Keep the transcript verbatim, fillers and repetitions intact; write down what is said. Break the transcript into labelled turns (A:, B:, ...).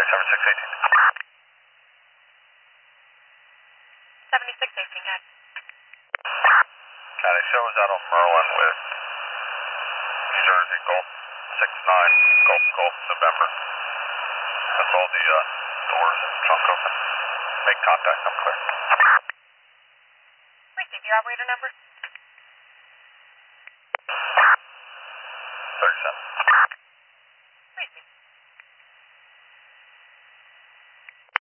A: seven six eighteen.
B: seventy-six eighteen, good.
A: County shows out on Merlin with New Jersey, Gulf six nine, Gulf, Gulf, November. That's all the uh, doors and trunk open. Make contact, I'm clear.
B: Receive your operator number.
A: thirty-seven.